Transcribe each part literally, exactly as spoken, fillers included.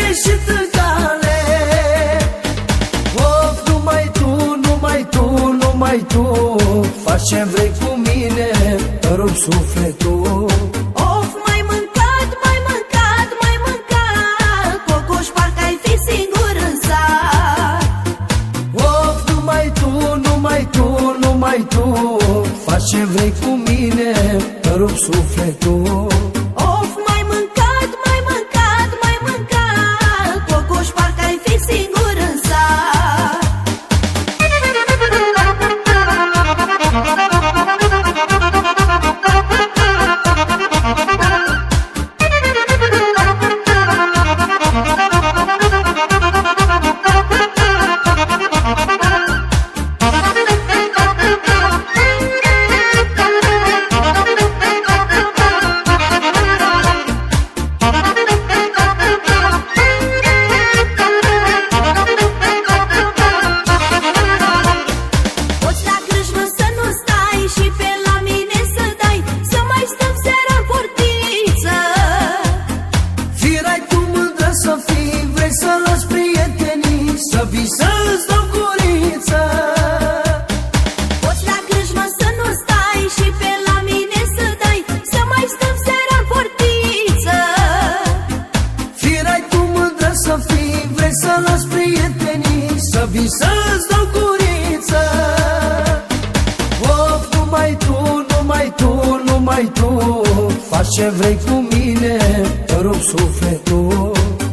ieșit în cale. Of, numai tu, numai tu, numai tu faci ce vrei cu mine, îmi rup sufletul. Of, mai mâncat, mai mâncat, mai mâncat, Cocoș, parcă ai fi singur în sat. Of, numai tu, numai tu, numai tu faci ce vrei cu mine, îmi rup sufletul. Of, mai mâncat, mai mâncat, mai mâncat, Cocoș, parcă ai fi singur în sat. Să vii să-ți dau curiță. Poți la crâșmă să nu stai și pe la mine să dai, să mai stăm seara în portiță. Firai tu mândră să fii, vrei să lași prietenii, să vii să-ți dau curiță. Of, numai tu, numai tu, numai tu faci ce vrei cu mine, îmi rup sufletul.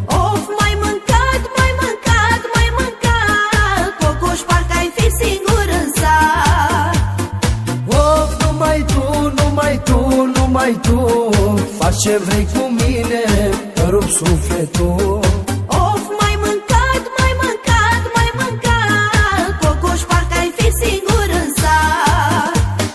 Numai tu faci ce vrei cu mine, îmi rup sufletul. Of, mai mâncat, mai mâncat, mai mâncat, Cocoș, parcă ai fi singur în sat.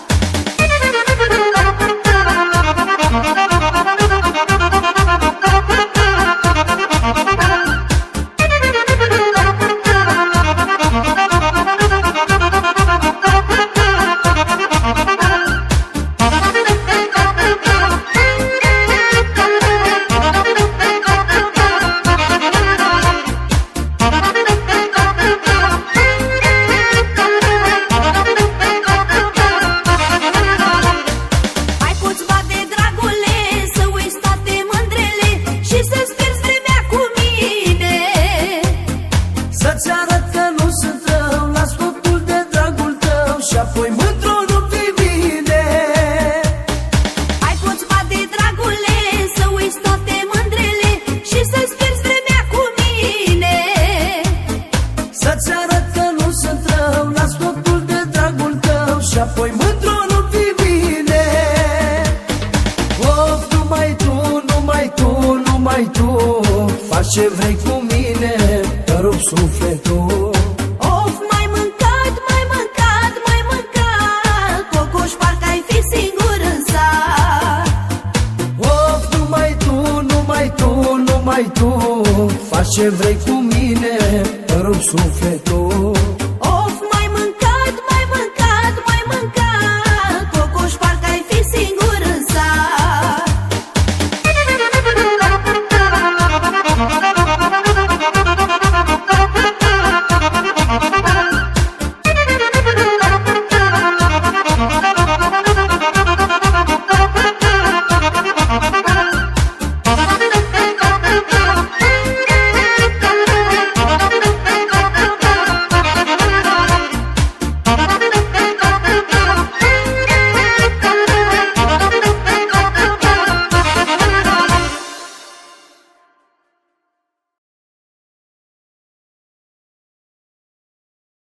Să-ți arăt că nu sunt rău, las totul de dragul tău și apoi mândru nu-mi vine. Hai poți bate, dragule, să uiți toate mândrele și să-ți pierzi vremea cu mine. Să-ți arăt că nu sunt rău, las totul de dragul tău și apoi mândru nu-mi vine. Of, numai tu, numai tu, numai tu faci ce vrei cu mine, îmi rup sufletul. Of, mai mâncat, mai mâncat, mai mâncat, Cocoș, parcă ai fi singur în sat. Of, numai tu, numai tu, numai tu faci ce vrei cu mine, îmi rup sufletul.